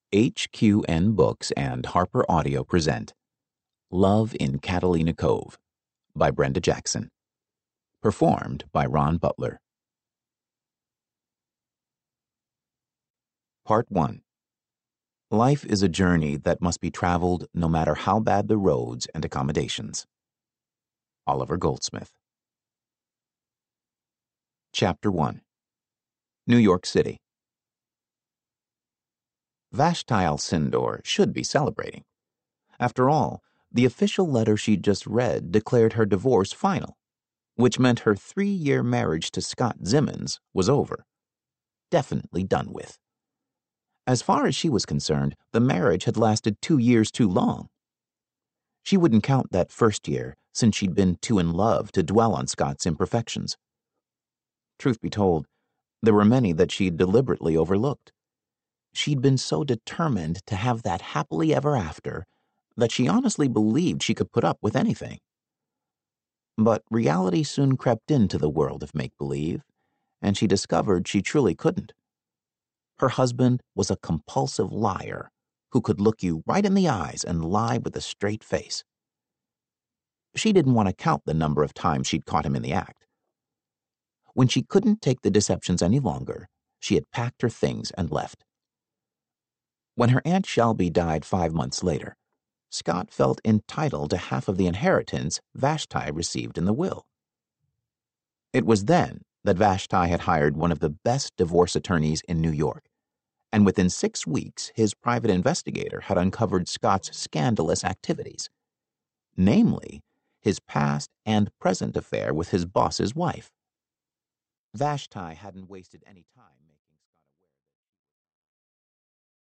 HQN Books and Harper Audio present Love in Catalina Cove by Brenda Jackson. Performed by Ron Butler. Part 1. Life is a journey that must be traveled no matter how bad the roads and accommodations. Oliver Goldsmith. Chapter 1. New York City. Vashti Alcindor should be celebrating. After all, the official letter she'd just read declared her divorce final, which meant her 3-year marriage to Scott Zimmons was over. Definitely done with. As far as she was concerned, the marriage had lasted 2 years too long. She wouldn't count that first year, since she'd been too in love to dwell on Scott's imperfections. Truth be told, there were many that she'd deliberately overlooked. She'd been so determined to have that happily ever after that she honestly believed she could put up with anything. But reality soon crept into the world of make-believe, and she discovered she truly couldn't. Her husband was a compulsive liar who could look you right in the eyes and lie with a straight face. She didn't want to count the number of times she'd caught him in the act. When she couldn't take the deceptions any longer, she had packed her things and left. When her Aunt Shelby died 5 months later, Scott felt entitled to half of the inheritance Vashti received in the will. It was then that Vashti had hired one of the best divorce attorneys in New York, and within 6 weeks his private investigator had uncovered Scott's scandalous activities, namely his past and present affair with his boss's wife. Vashti hadn't wasted any time making